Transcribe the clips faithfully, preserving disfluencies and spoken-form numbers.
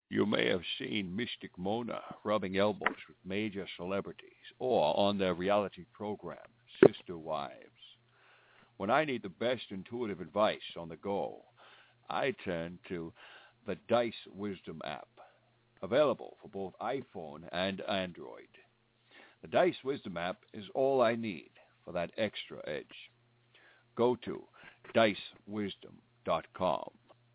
You may have seen Mystic Mona rubbing elbows with major celebrities or on their reality program, Sister Wives. When I need the best intuitive advice on the go, I turn to the Dice Wisdom app, available for both iPhone and Android. The Dice Wisdom app is all I need for that extra edge. Go to dice wisdom dot com.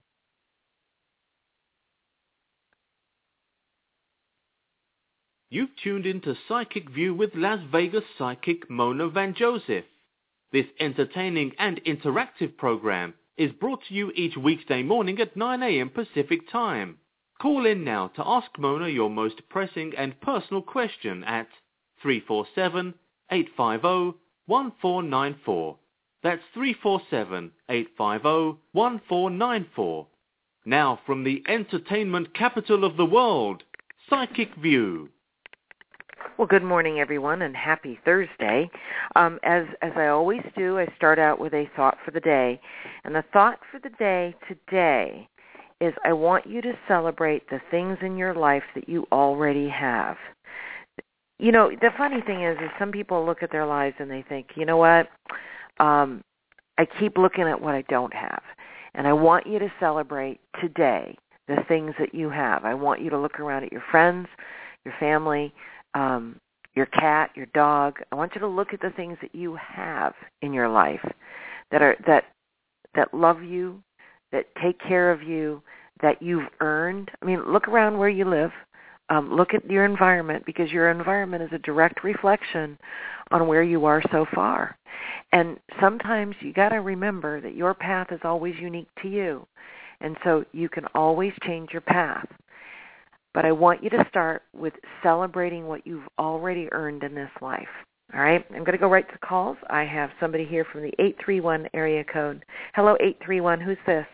You've tuned into Psychic View with Las Vegas psychic Mona Van Joseph. This entertaining and interactive program is brought to you each weekday morning at nine a.m. Pacific Time. Call in now to ask Mona your most pressing and personal question at three four seven, eight five zero, one four nine four. That's three four seven, eight five zero, one four nine four. Now from the entertainment capital of the world, Psychic View. Well, good morning, everyone, and happy Thursday. Um, as as I always do, I start out with a thought for the day. And the thought for the day today is I want you to celebrate the things in your life that you already have. You know, the funny thing is, is some people look at their lives and they think, you know what, um, I keep looking at what I don't have. And I want you to celebrate today the things that you have. I want you to look around at your friends, your family, um, your cat, your dog. I want you to look at the things that you have in your life that are that that love you, that take care of you, that you've earned. I mean, look around where you live. Um, look at your environment, because your environment is a direct reflection on where you are so far. And sometimes you got to remember that your path is always unique to you. And so you can always change your path. But I want you to start with celebrating what you've already earned in this life. All right? I'm going to go right to calls. I have somebody here from the eight three one area code. Hello, eight three one. Who's this?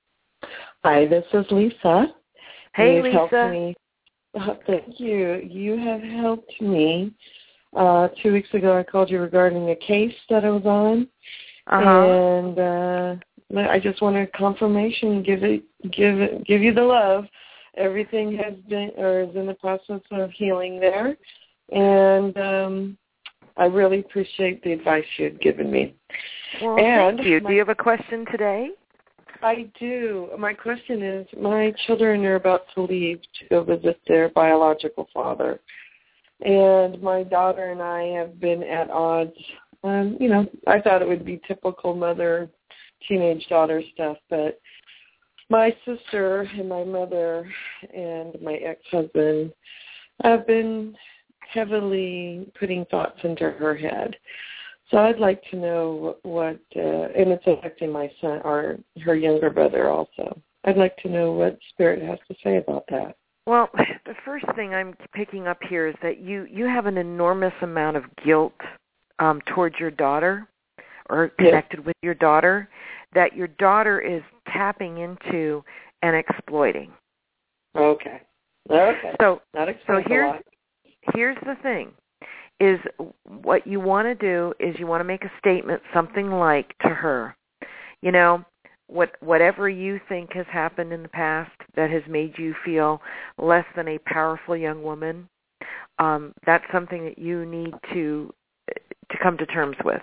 Hi, this is Lisa. Hey, You've Lisa. Helped me. Uh, thank you. You have helped me. Uh, two weeks ago, I called you regarding a case that I was on, Uh-huh. and uh, I just wanted confirmation. Give it, give it, give you the love. Everything has been, or is in the process of healing there, and um, I really appreciate the advice you had given me. Well, and thank you. My, Do you have a question today? I do. My question is, my children are about to leave to go visit their biological father, and my daughter and I have been at odds. Um, you know, I thought it would be typical mother, teenage daughter stuff, but my sister and my mother and my ex-husband have been heavily putting thoughts into her head. So I'd like to know what, uh, and it's affecting my son, or her younger brother also. I'd like to know what Spirit has to say about that. Well, the first thing I'm picking up here is that you, you have an enormous amount of guilt um, towards your daughter, or connected yes. with your daughter, that your daughter is tapping into and exploiting. Okay. Okay. So, Not so a here's lot. here's the thing: is what you want to do is you want to make a statement, something like to her, you know, what whatever you think has happened in the past that has made you feel less than a powerful young woman. Um, that's something that you need to to come to terms with.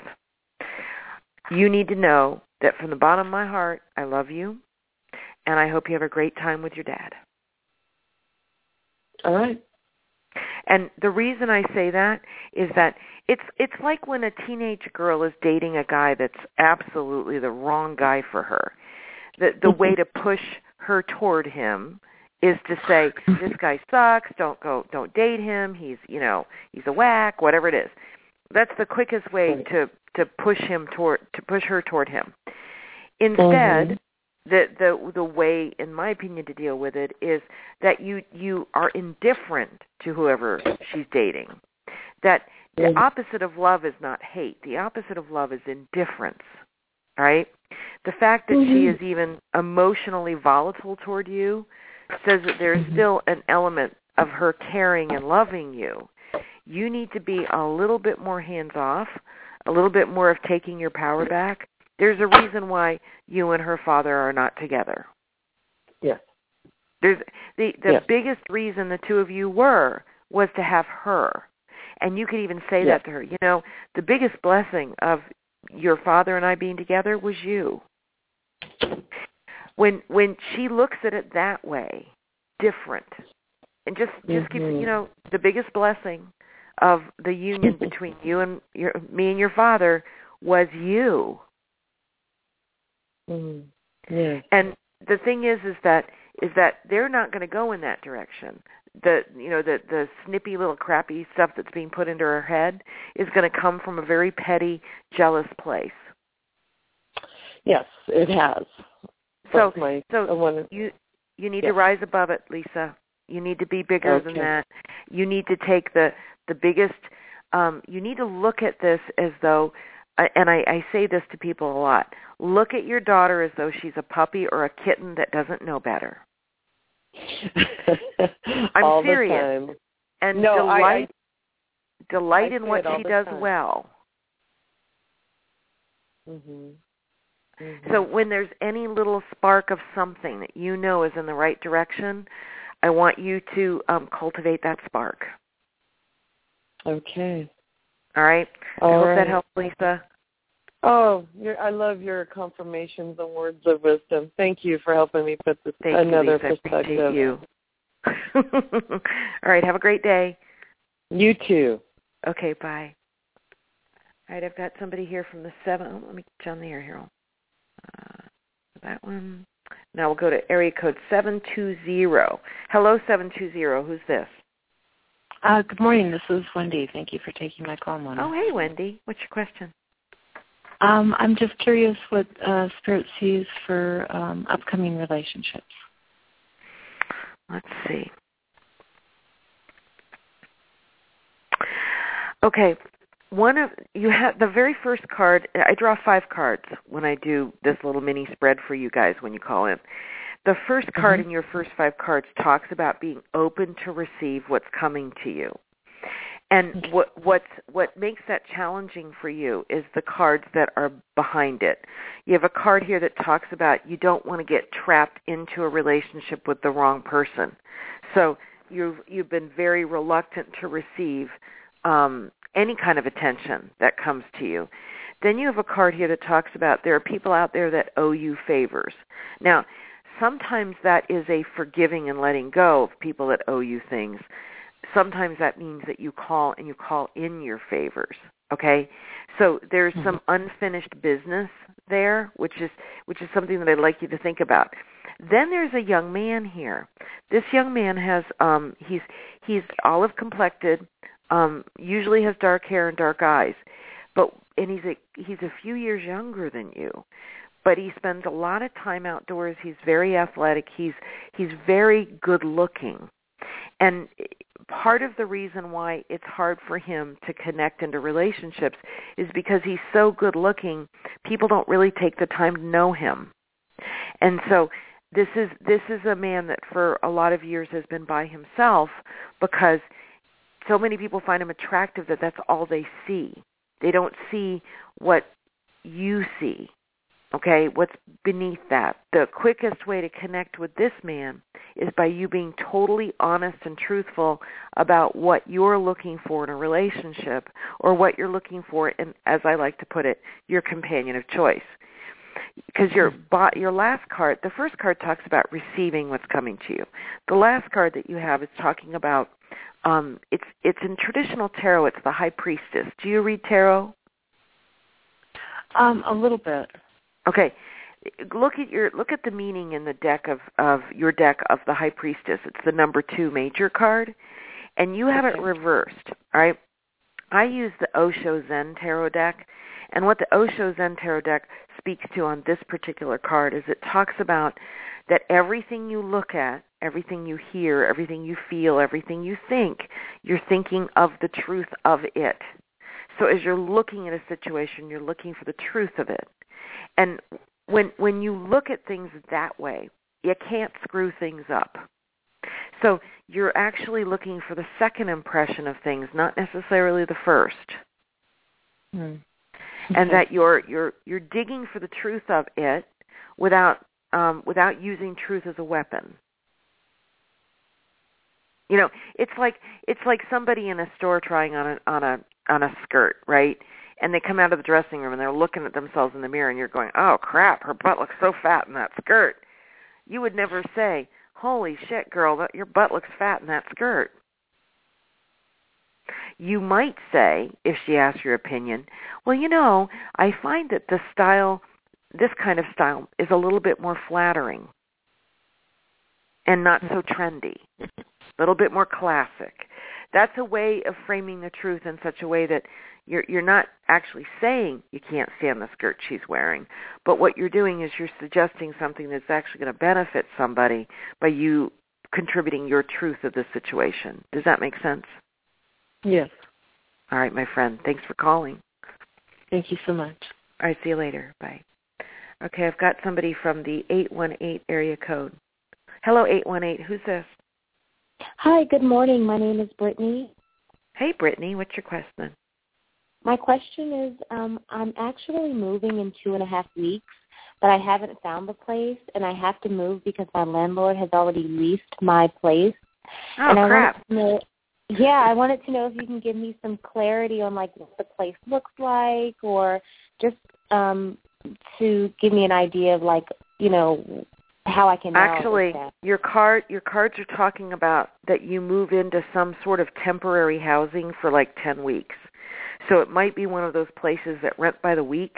You need to know that from the bottom of my heart, I love you, and I hope you have a great time with your dad. All right. And the reason I say that is that it's it's like when a teenage girl is dating a guy that's absolutely the wrong guy for her. The the way to push her toward him is to say, this guy sucks, don't go don't date him, he's you know, he's a whack, whatever it is. That's the quickest way to, to push him toward to push her toward him. Instead, mm-hmm. the, the the way, in my opinion, to deal with it is that you, you are indifferent to whoever she's dating. That the mm-hmm. opposite of love is not hate. The opposite of love is indifference. Right? The fact that mm-hmm. she is even emotionally volatile toward you says that there is mm-hmm. still an element of her caring and loving you. You need to be a little bit more hands-off, a little bit more of taking your power back. There's a reason why you and her father are not together. Yes. There's the the yes. biggest reason the two of you were was to have her. And you could even say yes. that to her. You know, the biggest blessing of your father and I being together was you. When when she looks at it that way, different, and just just mm-hmm. keep, you know, the biggest blessing of the union between you and your, me and your father was you. Mm-hmm. Yeah. And the thing is, is that is that they're not going to go in that direction. The you know the the snippy little crappy stuff that's being put into her head is going to come from a very petty, jealous place. Yes, it has. So, my, so wanna, you you need yes. to rise above it, Lisa. You need to be bigger okay. than that. You need to take the the biggest. Um, you need to look at this as though, uh, and I, I say this to people a lot. Look at your daughter as though she's a puppy or a kitten that doesn't know better. I'm all serious. The time. And no, delight I, I, delight I in what she does time. well. Mm-hmm. Mm-hmm. So when there's any little spark of something that you know is in the right direction, I want you to um, cultivate that spark. Okay. All right? All I hope right. that helps, Lisa. Oh, you're, I love your confirmations and words of wisdom. Thank you for helping me put this Thank another you, Lisa. perspective. I appreciate you. All right, have a great day. You too. Okay, bye. All right, I've got somebody here from the seven. Oh, let me get you on the air here. Uh, that one. Now we'll go to area code seven two zero. Hello, seven two zero. Who's this? Uh, good morning. This is Wendy. Thank you for taking my call, Mona. Oh, hey, Wendy. What's your question? Um, I'm just curious what uh, Spirit sees for um, upcoming relationships. Let's see. Okay, one of you have the very first card. I draw five cards when I do this little mini spread for you guys when you call in. The first card mm-hmm. in your first five cards talks about being open to receive what's coming to you. And okay. what what's what makes that challenging for you is the cards that are behind it. You have a card here that talks about you don't want to get trapped into a relationship with the wrong person. So you've you've been very reluctant to receive um, any kind of attention that comes to you. Then you have a card here that talks about there are people out there that owe you favors. Now, sometimes that is a forgiving and letting go of people that owe you things. Sometimes that means that you call and you call in your favors, okay? So there's mm-hmm. some unfinished business there, which is which is something that I'd like you to think about. Then there's a young man here. This young man has um he's he's olive complected, um usually has dark hair and dark eyes. But and he's a he's a few years younger than you. But he spends a lot of time outdoors. He's very athletic. He's he's very good looking. And part of the reason why it's hard for him to connect into relationships is because he's so good looking, people don't really take the time to know him. And so this is this is a man that for a lot of years has been by himself because so many people find him attractive that that's all they see. They don't see what you see. Okay, what's beneath that? The quickest way to connect with this man is by you being totally honest and truthful about what you're looking for in a relationship or what you're looking for in, as I like to put it, your companion of choice. Because your your last card, the first card talks about receiving what's coming to you. The last card that you have is talking about, um, it's it's in traditional tarot, it's the High Priestess. Do you read tarot? Um, a little bit. Okay, look at your look at the meaning in the deck of, of your deck of the High Priestess. It's the number two major card, and you have okay. it reversed. All right, I use the Osho Zen Tarot deck, and what the Osho Zen Tarot deck speaks to on this particular card is it talks about that everything you look at, everything you hear, everything you feel, everything you think, you're thinking of the truth of it. So as you're looking at a situation, you're looking for the truth of it. And when when you look at things that way, you can't screw things up. So you're actually looking for the second impression of things, not necessarily the first. Mm. And that you're you're you're digging for the truth of it without um, without using truth as a weapon. You know, it's like it's like somebody in a store trying on a on a on a skirt, right? And they come out of the dressing room and they're looking at themselves in the mirror, and you're going, "Oh crap, her butt looks so fat in that skirt." You would never say, "Holy shit, girl, that your butt looks fat in that skirt." You might say, if she asks your opinion, "Well, you know, I find that the style, this kind of style, is a little bit more flattering and not so trendy, a little bit more classic." That's a way of framing the truth in such a way that you're you're not actually saying you can't stand the skirt she's wearing, but what you're doing is you're suggesting something that's actually going to benefit somebody by you contributing your truth of the situation. Does that make sense? Yes. All right, my friend. Thanks for calling. Thank you so much. All right, see you later. Bye. Okay, I've got somebody from the eight one eight area code. Hello, eight one eight. Who's this? Hi, good morning. My name is Brittany. Hey, Brittany. What's your question? My question is, um, I'm actually moving in two and a half weeks, but I haven't found the place, and I have to move because my landlord has already leased my place. Oh, and I crap. wanted to know, yeah, I wanted to know if you can give me some clarity on, like, what the place looks like, or just um, to give me an idea of, like, you know, how I can Actually, that. your card, your cards are talking about that you move into some sort of temporary housing for like ten weeks. So it might be one of those places that rent by the week,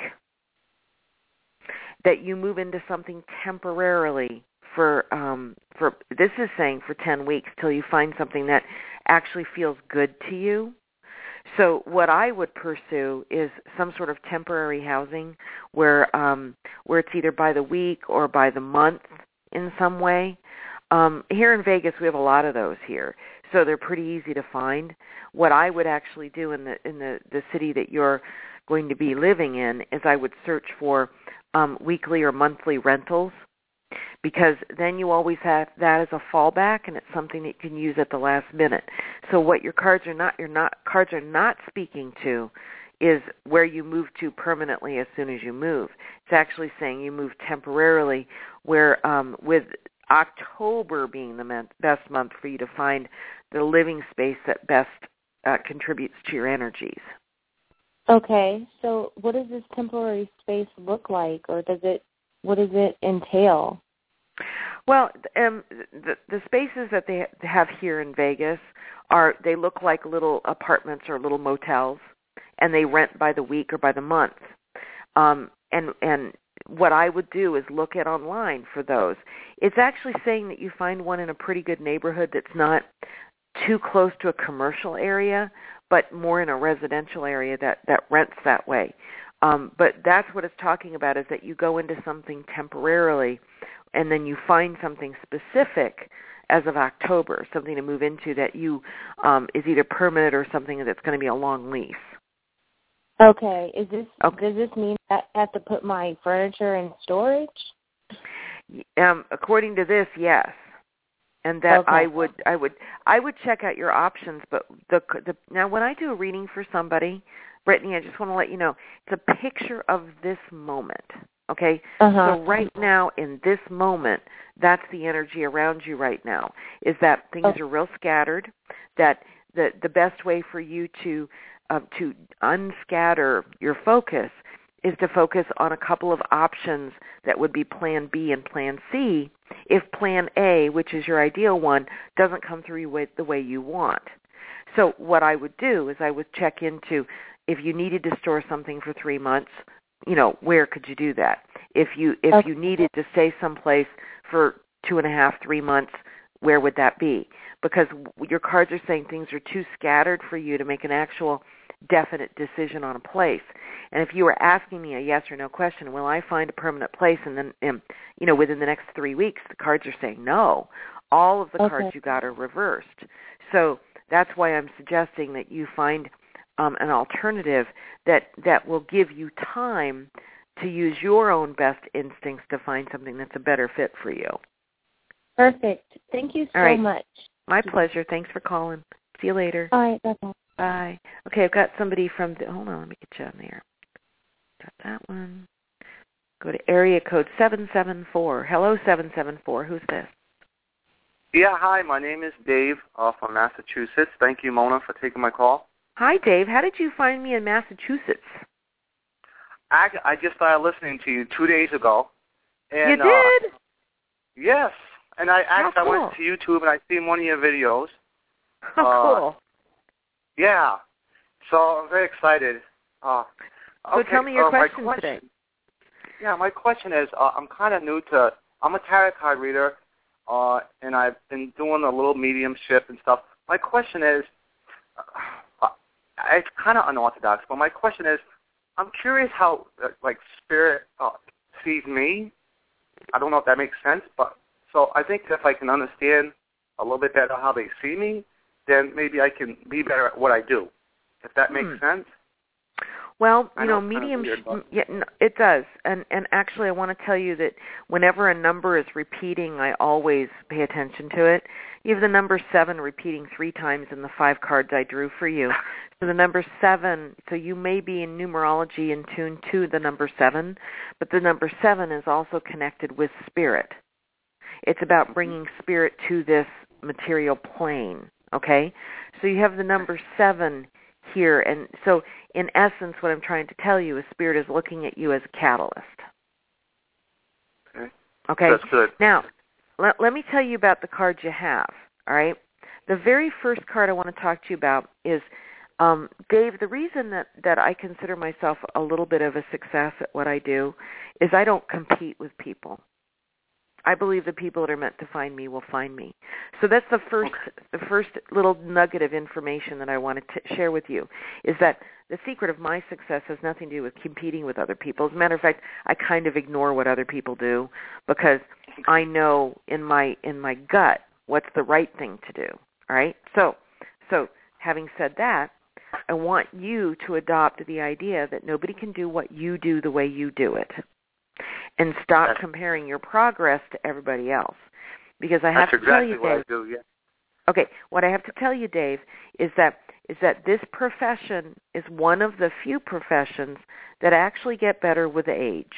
that you move into something temporarily for, um, for this is saying for ten weeks till you find something that actually feels good to you. So what I would pursue is some sort of temporary housing where um, where it's either by the week or by the month in some way. Um, here in Vegas, we have a lot of those here, so they're pretty easy to find. What I would actually do in the in the, the city that you're going to be living in is I would search for um, weekly or monthly rentals, because then you always have that as a fallback, and it's something that you can use at the last minute. So what your cards are not your not cards are not speaking to is where you move to permanently as soon as you move. It's actually saying you move temporarily, where um, with October being the month, best month for you to find the living space that best uh, contributes to your energies. Okay, so what does this temporary space look like, or does it? What does it entail? Well, um, the, the spaces that they have here in Vegas are, they look like little apartments or little motels, and they rent by the week or by the month. Um, and and what I would do is look at online for those. It's actually saying that you find one in a pretty good neighborhood that's not too close to a commercial area, but more in a residential area that, that rents that way. Um, but that's what it's talking about, is that you go into something temporarily, and then you find something specific as of October, something to move into that you um, is either permanent or something that's going to be a long lease. Okay. Is this okay. Does this mean that I have to put my furniture in storage? Um, according to this, yes. And that okay. I would, I would, I would check out your options. But the, the now, when I do a reading for somebody, Brittany, I just want to let you know, it's a picture of this moment. Okay? Uh-huh. So right now, in this moment, that's the energy around you right now, is that things okay. are real scattered, that the, the best way for you to, uh, to unscatter your focus is to focus on a couple of options that would be Plan B and Plan C if Plan A, which is your ideal one, doesn't come through the way you want. So what I would do is I would check into, if you needed to store something for three months, you know, where could you do that? If you if okay. you needed to stay someplace for two and a half, three months, where would that be? Because your cards are saying things are too scattered for you to make an actual definite decision on a place. And if you were asking me a yes or no question, will I find a permanent place, and then, um, you know, within the next three weeks, the cards are saying no. All of the okay. cards you got are reversed. So that's why I'm suggesting that you find um, an alternative that, that will give you time to use your own best instincts to find something that's a better fit for you. Perfect. Thank you so All right. much. My pleasure. Thanks for calling. See you later. All right. Bye-bye. Bye. Okay, I've got somebody from the, hold on, let me get you on there. Got that one. Go to area code seven seven four. Hello, seven seven four. Who's this? Yeah, hi. My name is Dave uh, from Massachusetts. Thank you, Mona, for taking my call. Hi, Dave. How did you find me in Massachusetts? I, I just started listening to you two days ago. And, you did? Uh, yes. And I actually cool. I went to YouTube and I seen one of your videos. Oh, uh, cool. Yeah. So I'm very excited. Uh, so okay, tell me your uh, question, question today. Yeah, my question is, uh, I'm kind of new to, I'm a tarot card reader, uh, and I've been doing a little mediumship and stuff. My question is, uh, it's kind of unorthodox, but my question is, I'm curious how, uh, like, spirit uh, sees me. I don't know if that makes sense, but so I think if I can understand a little bit better how they see me, then maybe I can be better at what I do, if that makes hmm. sense. Well, you I know, know medium, weird, yeah, no, it does. And and actually I want to tell you that whenever a number is repeating, I always pay attention to it. You have the number seven repeating three times in the five cards I drew for you. So the number seven, so you may be in numerology in tune to the number seven, but the number seven is also connected with spirit. It's about bringing spirit to this material plane, okay? So you have the number seven here, and so in essence what I'm trying to tell you is spirit is looking at you as a catalyst. Okay. Okay? That's good. Now, let, let me tell you about the cards you have, all right? The very first card I want to talk to you about is, um, Dave, the reason that, that I consider myself a little bit of a success at what I do is I don't compete with people. I believe the people that are meant to find me will find me. So that's the first the first little nugget of information that I wanted to share with you, is that the secret of my success has nothing to do with competing with other people. As a matter of fact, I kind of ignore what other people do because I know in my in my gut what's the right thing to do. All right? So so having said that, I want you to adopt the idea that nobody can do what you do the way you do it. And stop comparing your progress to everybody else. Because I have That's to tell exactly you, Dave. what I do, yeah. Okay, what I have to tell you, Dave, is that is that this profession is one of the few professions that actually get better with age.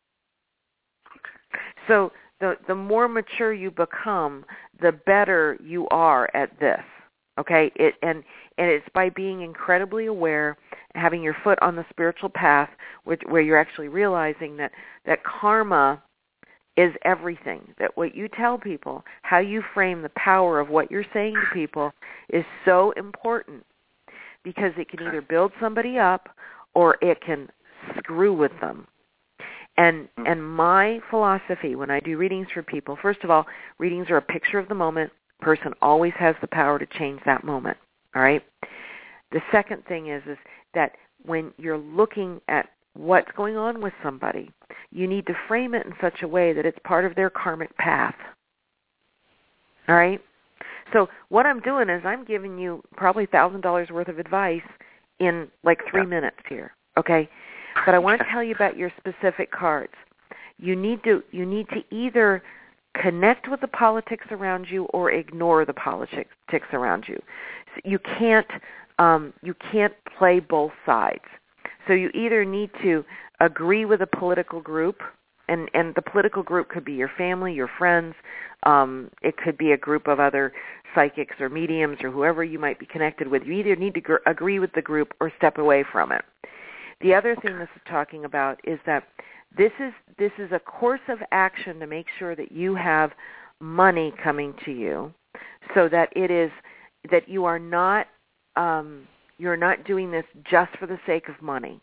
So the the more mature you become, the better you are at this. Okay, it and and it's by being incredibly aware, having your foot on the spiritual path, which, where you're actually realizing that, that karma is everything. That what you tell people, how you frame the power of what you're saying to people is so important, because it can either build somebody up or it can screw with them. And and my philosophy when I do readings for people, first of all, readings are a picture of the moment. Person always has the power to change that moment. All right. The second thing is is that when you're looking at what's going on with somebody, you need to frame it in such a way that it's part of their karmic path. All right. So what I'm doing is I'm giving you probably a thousand dollars worth of advice in like three yeah. minutes here. Okay. But I want to tell you about your specific cards. You need to you need to either connect with the politics around you or ignore the politics around you. So you can't um, you can't play both sides. So you either need to agree with a political group, and, and the political group could be your family, your friends. Um, it could be a group of other psychics or mediums or whoever you might be connected with. You either need to gr- agree with the group or step away from it. The other thing this is talking about is that This is this is a course of action to make sure that you have money coming to you, so that it is that you are not um, you're not doing this just for the sake of money.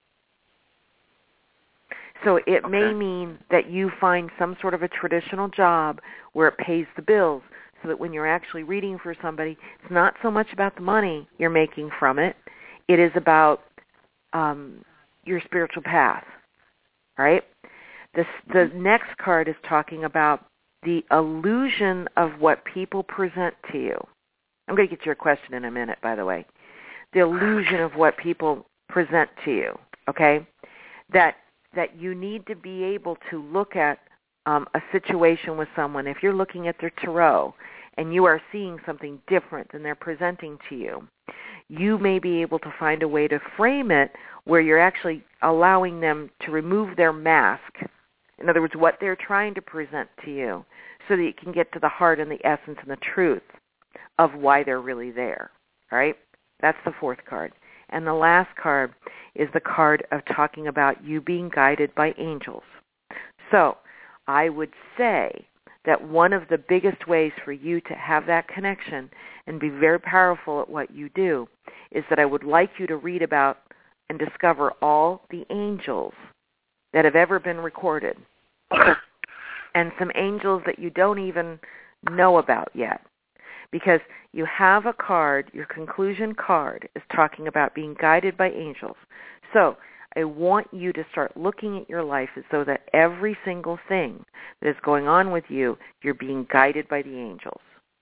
So it okay. may mean that you find some sort of a traditional job where it pays the bills, so that when you're actually reading for somebody, it's not so much about the money you're making from it; it is about um, your spiritual path. Right? This, the next card is talking about the illusion of what people present to you. I'm going to get to your question in a minute, by the way. The illusion of what people present to you, okay? That that you need to be able to look at um, a situation with someone. If you're looking at their tarot and you are seeing something different than they're presenting to you, you may be able to find a way to frame it where you're actually allowing them to remove their mask. In other words, what they're trying to present to you, so that you can get to the heart and the essence and the truth of why they're really there. All right? That's the fourth card. And the last card is the card of talking about you being guided by angels. So I would say that one of the biggest ways for you to have that connection and be very powerful at what you do is that I would like you to read about and discover all the angels that have ever been recorded and some angels that you don't even know about yet. Because you have a card, your conclusion card is talking about being guided by angels. So I want you to start looking at your life as though that every single thing that is going on with you, you're being guided by the angels.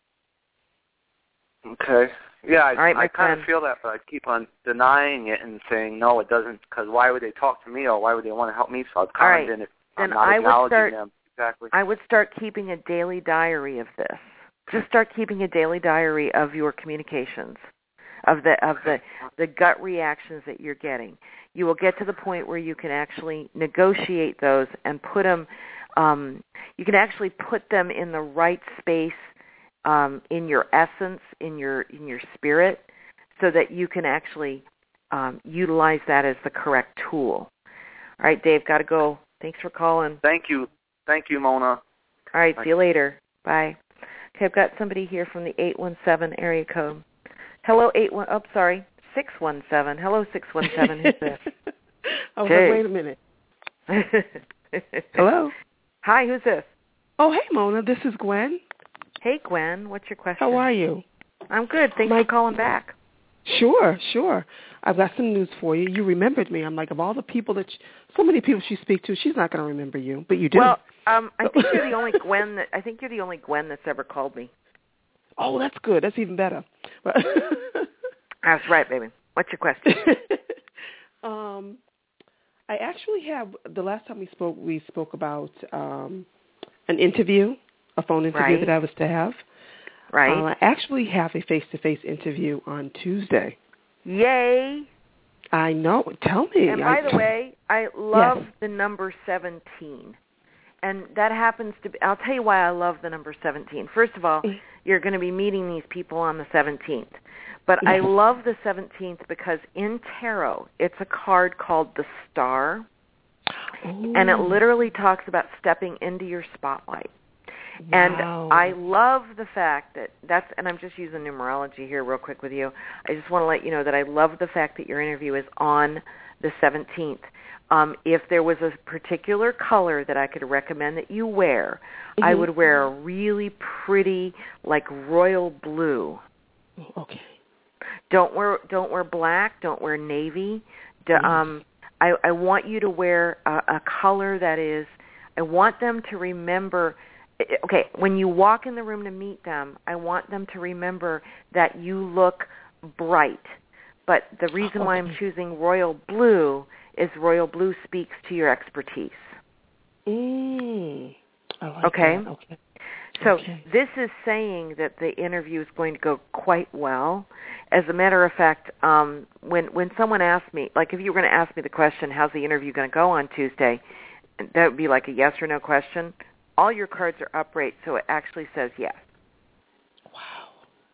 Okay. Yeah, I, right, I kind friend. of feel that, but I keep on denying it and saying, no, it doesn't, because why would they talk to me or why would they want to help me? So I've kind right. of been then I'm not I acknowledging would start, them. Exactly. I would start keeping a daily diary of this. Just start keeping a daily diary of your communications, of the of the, the gut reactions that you're getting. You will get to the point where you can actually negotiate those and put them, um, you can actually put them in the right space um, in your essence, in your in your spirit, so that you can actually um, utilize that as the correct tool. All right, Dave, got to go. Thanks for calling. Thank you. Thank you, Mona. All right, Bye. See you later. Bye. Okay, I've got somebody here from the eight one seven area code. Hello, eight one. Oh, sorry, six one seven. Hello, six one seven. Who's this? Oh, hey. wait a minute. Hello. Hi, who's this? Oh, hey, Mona. This is Gwen. Hey, Gwen. What's your question? How are you? I'm good. Thanks My... for calling back. Sure, sure. I've got some news for you. You remembered me. I'm like, of all the people that, she, so many people she speaks to, she's not going to remember you, but you do. Well, um, I think you're the only Gwen that I think you're the only Gwen that's ever called me. Oh, that's good. That's even better. That's right, baby. What's your question? um, I actually have, the last time we spoke, we spoke about um, an interview, a phone interview right. that I was to have. Right. Uh, I actually have a face-to-face interview on Tuesday. Yay. I know. Tell me. And by I, the way, I love yes. the number seventeen. And that happens to be, I'll tell you why I love the number seventeen. First of all, you're going to be meeting these people on the seventeenth. But I love the seventeenth because in tarot, it's a card called the Star. Ooh. And it literally talks about stepping into your spotlight. Wow. And I love the fact that that's, and I'm just using numerology here real quick with you. I just want to let you know that I love the fact that your interview is on the seventeenth. Um, if there was a particular color that I could recommend that you wear, mm-hmm. I would wear a really pretty, like royal blue. Okay. Don't wear don't wear black. Don't wear navy. Do, um, I, I want you to wear a, a color that is. I want them to remember. Okay, when you walk in the room to meet them, I want them to remember that you look bright. But the reason okay. why I'm choosing royal blue is royal blue speaks to your expertise. Mm. I like okay? that. Okay. So okay. this is saying that the interview is going to go quite well. As a matter of fact, um, when when someone asked me, like if you were going to ask me the question, how's the interview going to go on Tuesday, that would be like a yes or no question. All your cards are upright, so it actually says yes. Wow.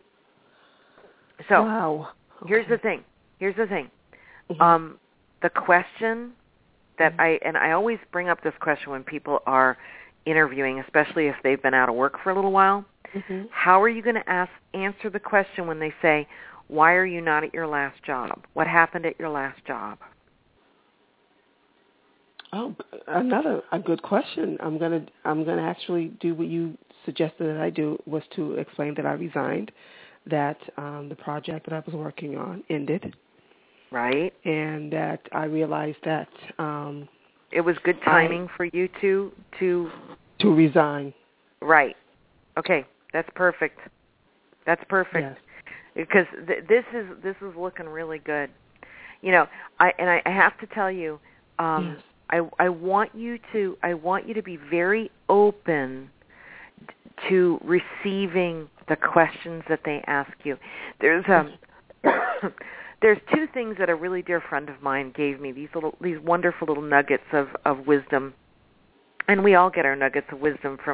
So wow. Okay. here's the thing. Here's the thing. Mm-hmm. Um, the question that I, and I always bring up this question when people are interviewing, especially if they've been out of work for a little while. Mm-hmm. How are you going to ask, answer the question when they say, why are you not at your last job? What happened at your last job? Oh, another a good question. I'm gonna I'm gonna actually do what you suggested that I do, was to explain that I resigned, that um, the project that I was working on ended, right, and that I realized that um, it was good timing I, for you to to to resign. Right. Okay, that's perfect. That's perfect. Yes. Because th- this is this is looking really good. You know, I and I, I have to tell you. Um, yes. I, I want you to I want you to be very open to receiving the questions that they ask you. There's um there's two things that a really dear friend of mine gave me, these little these wonderful little nuggets of, of wisdom. And we all get our nuggets of wisdom from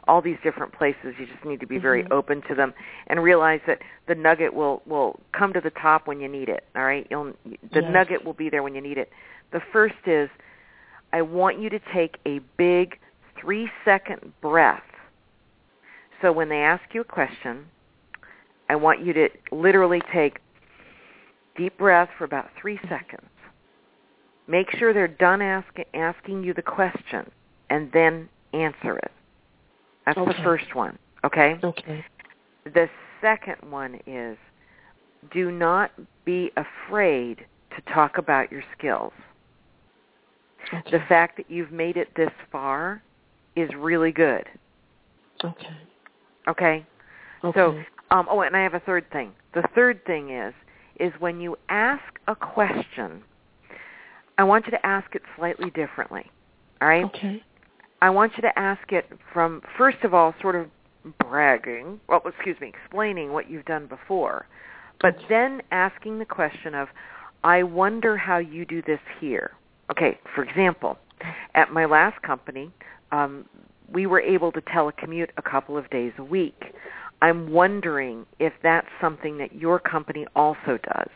all these different places. You just need to be very mm-hmm. open to them and realize that the nugget will, will come to the top when you need it, all right? You'll, the yes. nugget will be there when you need it. The first is, I want you to take a big three-second breath. So when they ask you a question, I want you to literally take deep breath for about three seconds. Make sure they're done ask, asking you the question, and then answer it. That's okay. the first one, okay? Okay. The second one is, do not be afraid to talk about your skills. Okay. The fact that you've made it this far is really good. Okay. Okay? Okay. So, um, oh, and I have a third thing. The third thing is, is when you ask a question, I want you to ask it slightly differently, all right? Okay. I want you to ask it from, first of all, sort of bragging, well, excuse me, explaining what you've done before, but okay. then asking the question of, I wonder how you do this here. Okay, for example, at my last company, um, we were able to telecommute a couple of days a week. I'm wondering if that's something that your company also does.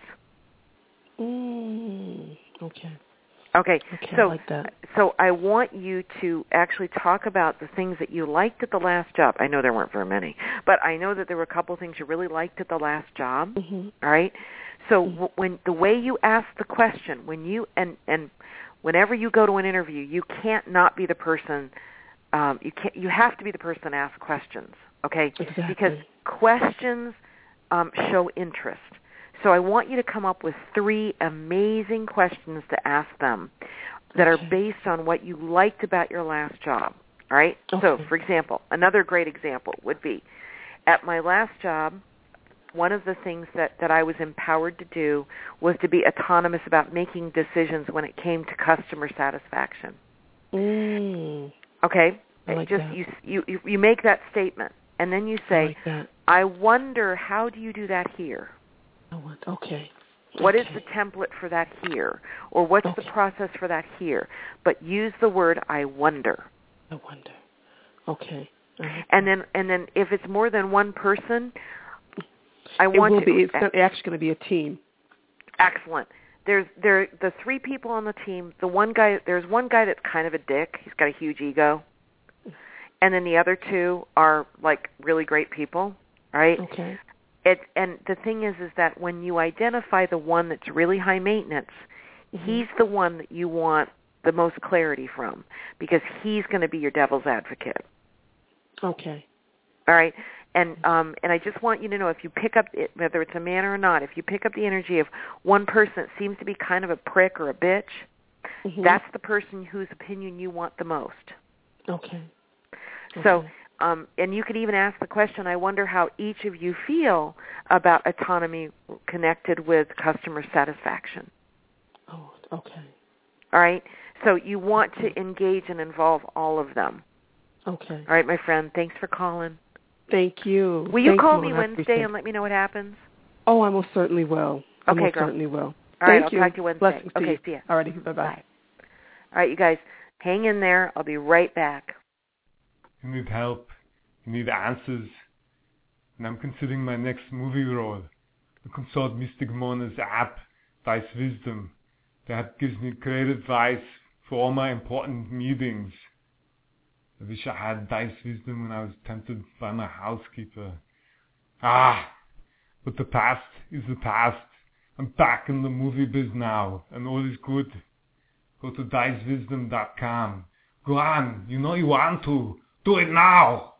Mm, okay. Okay, okay so I like that. so I want you to actually talk about the things that you liked at the last job. I know there weren't very many, but I know that there were a couple of things you really liked at the last job. Mm-hmm. All right, so mm-hmm. w- when the way you ask the question, when you and and whenever you go to an interview, you can't not be the person. Um, you can't. You have to be the person to ask questions. Okay, exactly. because questions um, show interest. So I want you to come up with three amazing questions to ask them that okay. are based on what you liked about your last job. All right? Okay. So, for example, another great example would be, at my last job, one of the things that, that I was empowered to do was to be autonomous about making decisions when it came to customer satisfaction. Mm. Okay? I like Just that. You, you, you make that statement, and then you say, I like that. I wonder, how do you do that here? Okay. What okay. is the template for that here? Or what's okay. the process for that here? But use the word I wonder. I wonder. Okay. Uh-huh. And then and then if it's more than one person, I it want will to be it's actually going to be a team. Excellent. There's there the three people on the team, the one guy there's one guy that's kind of a dick. He's got a huge ego. And then the other two are like really great people, right? Okay. It, and the thing is, is that when you identify the one that's really high maintenance, mm-hmm. he's the one that you want the most clarity from, because he's going to be your devil's advocate. Okay. All right. And um, and I just want you to know, if you pick up, it, whether it's a man or not, if you pick up the energy of one person that seems to be kind of a prick or a bitch, mm-hmm. that's the person whose opinion you want the most. Okay. So. Okay. Um, and you could even ask the question, I wonder how each of you feel about autonomy connected with customer satisfaction. Oh, okay. All right? So you want to engage and involve all of them. Okay. All right, my friend. Thanks for calling. Thank you. Will you Thank call you, me Wednesday and let me know what happens? Oh, I most certainly will. I okay, most girl. certainly will. All Thank right, I'll you. talk to you Wednesday. Blessings okay, to you. see ya. All righty, bye-bye. Bye. All right, you guys, hang in there. I'll be right back. You need help. You need answers. And I'm considering my next movie role to consult Mystic Mona's app, Dice Wisdom. That gives me great advice for all my important meetings. I wish I had Dice Wisdom when I was tempted by my housekeeper. Ah, but the past is the past. I'm back in the movie biz now, and all is good. Go to dice wisdom dot com. Go on, you know you want to. Do it now!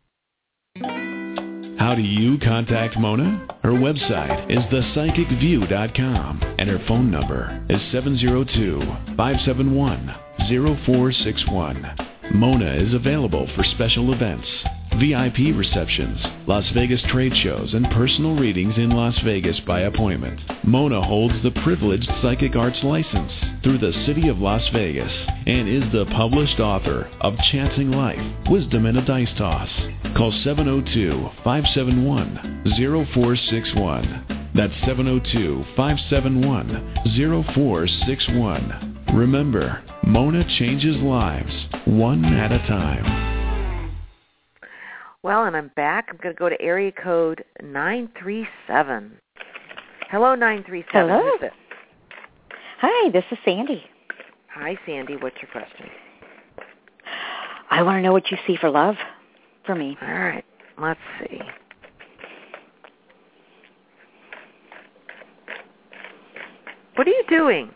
How do you contact Mona? Her website is the psychic view dot com, and her phone number is seven zero two, five seven one, zero four six one. Mona is available for special events, V I P receptions, Las Vegas trade shows, and personal readings in Las Vegas by appointment. Mona holds the privileged psychic arts license through the City of Las Vegas and is the published author of Chancing Life, Wisdom and a Dice Toss. Call seven zero two, five seven one, zero four six one. That's seven zero two, five seven one, zero four six one. Remember, Mona changes lives one at a time. Well, and I'm back. I'm going to go to area code nine three seven. Hello, nine three seven. Hello. Who's it? Hi, this is Sandy. Hi, Sandy. What's your question? I want to know what you see for love for me. All right. Let's see. What are you doing?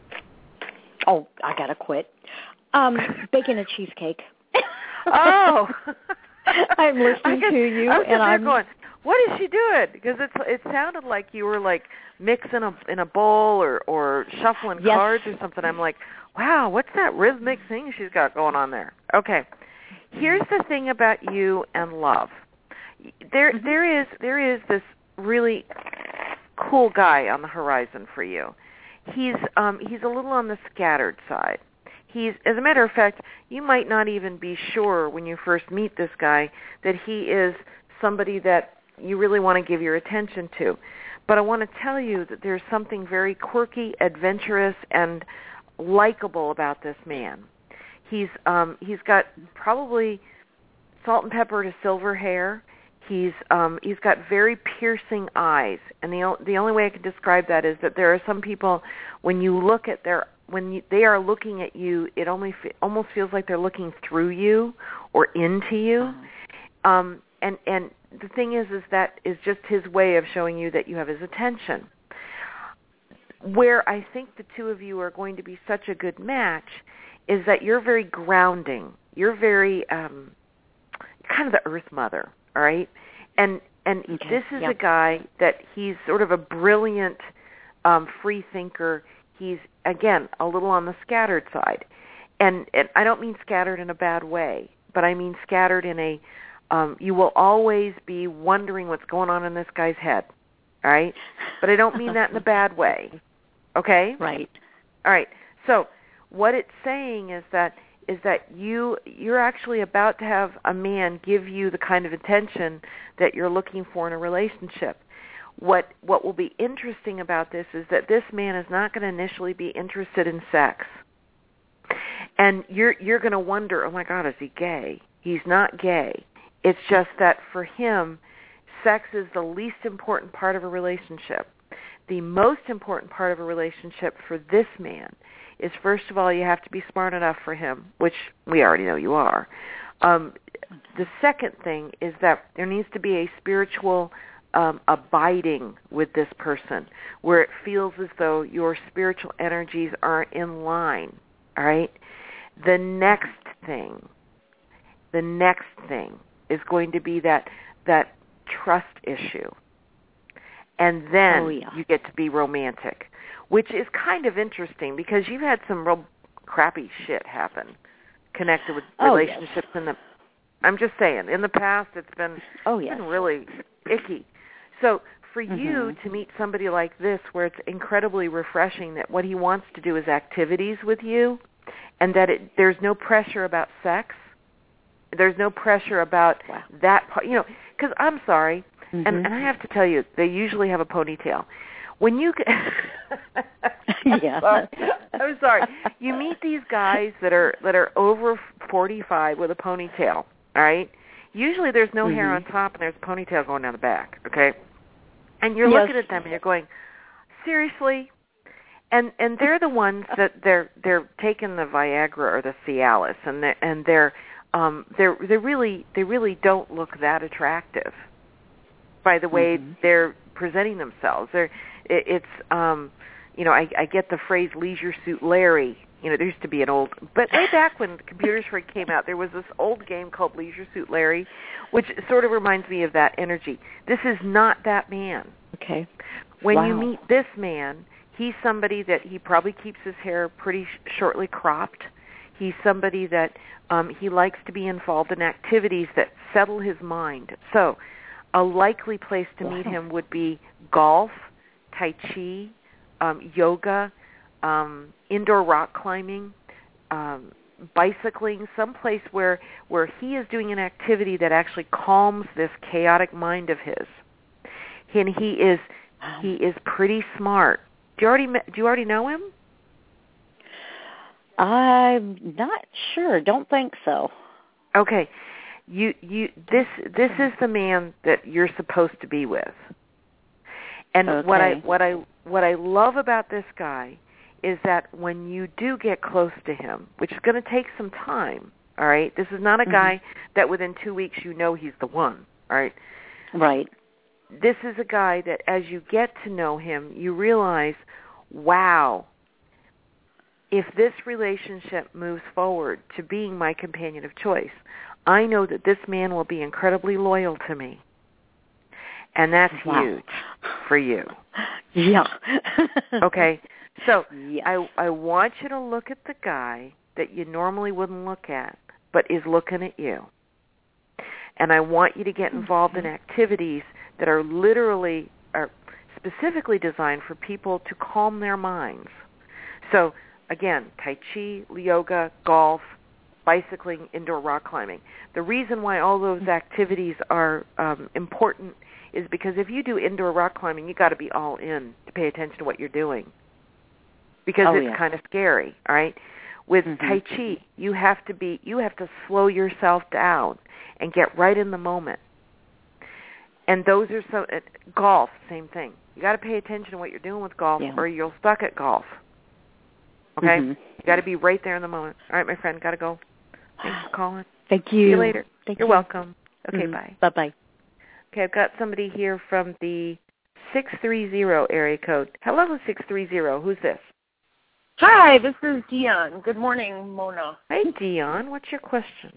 Oh, I got to quit. Um, baking a cheesecake. Oh. I'm listening guess, to you, I was and I'm going, what is she doing? Because it's it sounded like you were like mixing a in a bowl or or shuffling yes. cards or something. I'm like, wow, what's that rhythmic thing she's got going on there? Okay, here's the thing about you and love. There mm-hmm. there is there is this really cool guy on the horizon for you. He's um he's a little on the scattered side. He's, as a matter of fact, you might not even be sure when you first meet this guy that he is somebody that you really want to give your attention to. But I want to tell you that there's something very quirky, adventurous, and likable about this man. He's um, he's got probably salt and pepper to silver hair. He's um, he's got very piercing eyes, and the the only way I can describe that is that there are some people when you look at their when you, they are looking at you, it only fe- almost feels like they're looking through you or into you. Um, and and the thing is, is that is just his way of showing you that you have his attention. Where I think the two of you are going to be such a good match is that you're very grounding. You're very um, kind of the earth mother, all right? And and okay. this is yep. a guy that he's sort of a brilliant um, free thinker. He's, again, a little on the scattered side. And, and I don't mean scattered in a bad way, but I mean scattered in a, um, you will always be wondering what's going on in this guy's head, all right? But I don't mean that in a bad way, okay? Right. All right. So what it's saying is that is that you, you're actually about to have a man give you the kind of attention that you're looking for in a relationship. What what will be interesting about this is that this man is not going to initially be interested in sex. And you're you're going to wonder, oh my God, is he gay? He's not gay. It's just that for him, sex is the least important part of a relationship. The most important part of a relationship for this man is, first of all, you have to be smart enough for him, which we already know you are. Um, the second thing is that there needs to be a spiritual Um, abiding with this person, where it feels as though your spiritual energies are in line, all right? The next thing, the next thing is going to be that that trust issue. And then oh, yeah. you get to be romantic, which is kind of interesting because you've had some real crappy shit happen connected with oh, relationships yes. in the, I'm just saying, in the past it's been, oh, yes. been really icky. So for mm-hmm. you to meet somebody like this where it's incredibly refreshing that what he wants to do is activities with you and that it, there's no pressure about sex, there's no pressure about wow. that part, you know, because I'm sorry, mm-hmm. and, and I have to tell you, they usually have a ponytail. When you yeah. sorry. I'm sorry. You meet these guys that are that are over forty-five with a ponytail, all right? Usually there's no mm-hmm. hair on top and there's a ponytail going down the back, okay? And you're yes. looking at them and you're going, seriously? And and they're the ones that they're they're taking the Viagra or the Cialis, and they and they're um they're they really they really don't look that attractive by the way mm-hmm. they're presenting themselves. They're it, it's um you know I, I get the phrase Leisure Suit Larry. You know, there used to be an old, but way back when computers first came out, there was this old game called Leisure Suit Larry, which sort of reminds me of that energy. This is not that man. Okay. When wow. you meet this man, he's somebody that he probably keeps his hair pretty sh- shortly cropped. He's somebody that um, he likes to be involved in activities that settle his mind. So a likely place to wow. meet him would be golf, Tai Chi, um, yoga, Um, indoor rock climbing, um, bicycling, someplace where where he is doing an activity that actually calms this chaotic mind of his. And he is he is pretty smart. Do you already do you already know him? I'm not sure. Don't think so. Okay. you you this this is the man that you're supposed to be with. And okay. what I what I what I love about this guy is that when you do get close to him, which is going to take some time, all right? This is not a guy mm-hmm. that within two weeks you know he's the one, all right? Right. This is a guy that as you get to know him, you realize, wow, if this relationship moves forward to being my companion of choice, I know that this man will be incredibly loyal to me. And that's wow. huge for you. Yeah. Okay. So yes. I I want you to look at the guy that you normally wouldn't look at, but is looking at you. And I want you to get involved in activities that are literally, are specifically designed for people to calm their minds. So, again, Tai Chi, yoga, golf, bicycling, indoor rock climbing. The reason why all those activities are um, important is because if you do indoor rock climbing, you got to be all in to pay attention to what you're doing, because oh, it's yeah. kind of scary. All right, with mm-hmm. Tai Chi, you have to be, you have to slow yourself down and get right in the moment. And those are so uh, golf, same thing. You got to pay attention to what you're doing with golf, yeah. or you'll stuck at golf. Okay, mm-hmm. you got to be right there in the moment. All right, my friend, got to go. Thanks for calling. Thank you. See you later. Thank You're you. welcome. Okay, mm-hmm. bye. Bye bye. Okay, I've got somebody here from the six three zero area code. Hello, six three zero. Who's this? Hi, this is Dion. Good morning, Mona. Hi, Dion. What's your question?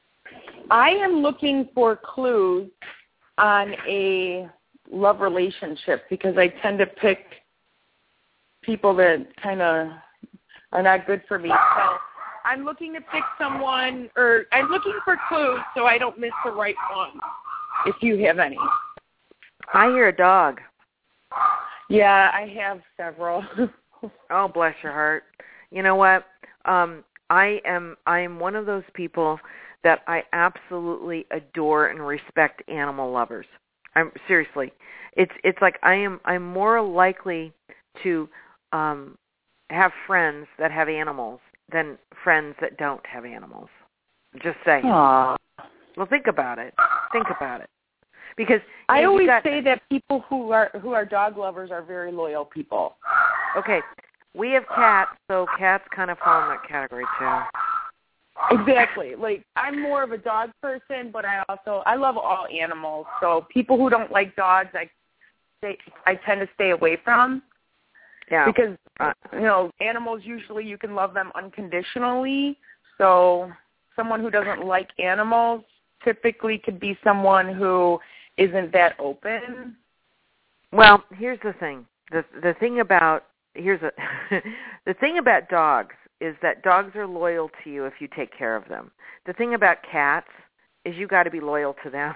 I am looking for clues on a love relationship because I tend to pick people that kind of are not good for me. So I'm looking to pick someone, or I'm looking for clues so I don't miss the right one, if you have any. I hear a dog. Yeah, I have several. Oh, bless your heart. You know what? Um, I am I am one of those people that I absolutely adore and respect animal lovers. I'm seriously. It's it's like I am I'm more likely to um, have friends that have animals than friends that don't have animals. Just saying. Aww. Well, think about it. Think about it. Because I know, always got, say that people who are who are dog lovers are very loyal people. Okay. We have cats, so cats kind of fall in that category too. Exactly. Like, I'm more of a dog person, but I also I love all animals. So people who don't like dogs, I stay, I tend to stay away from. Yeah. Because you know, animals usually you can love them unconditionally. So someone who doesn't like animals typically could be someone who isn't that open. Well, here's the thing. The the thing about here's a the thing about dogs is that dogs are loyal to you if you take care of them. The thing about cats is you got to be loyal to them.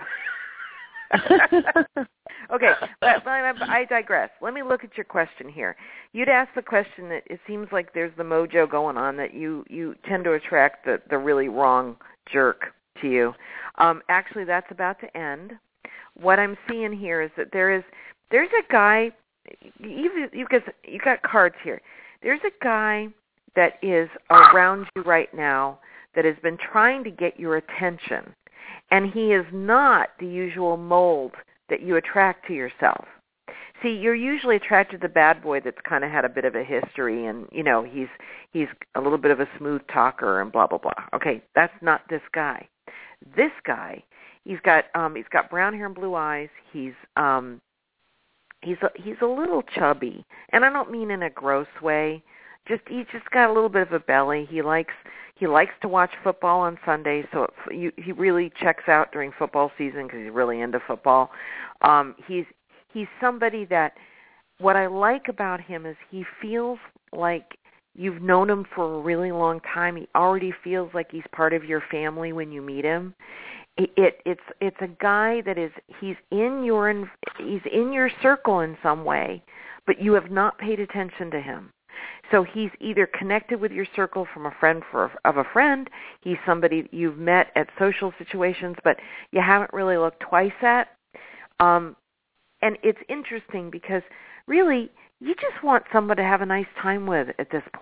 Okay, but, but I digress. Let me look at your question here. You'd asked the question that it seems like there's the mojo going on, that you, you tend to attract the, the really wrong jerk to you. Um, actually, that's about to end. What I'm seeing here is that there is there's a guy. You've, you've got, you've got cards here. There's a guy that is around you right now that has been trying to get your attention, and he is not the usual mold that you attract to yourself. See, you're usually attracted to the bad boy that's kind of had a bit of a history, and you know he's he's a little bit of a smooth talker and blah blah blah. Okay, that's not this guy. This guy, he's got um, he's got brown hair and blue eyes. He's um, he's a, he's a little chubby, and I don't mean in a gross way. Just he's just got a little bit of a belly. He likes he likes to watch football on Sundays, so it, you, he really checks out during football season because he's really into football. Um, he's he's somebody that what I like about him is he feels like you've known him for a really long time. He already feels like he's part of your family when you meet him. It, it it's it's a guy that is he's in your he's in your circle in some way, but you have not paid attention to him. So he's either connected with your circle from a friend for, of a friend, he's somebody you've met at social situations, but you haven't really looked twice at. Um, and it's interesting because really you just want someone to have a nice time with at this point.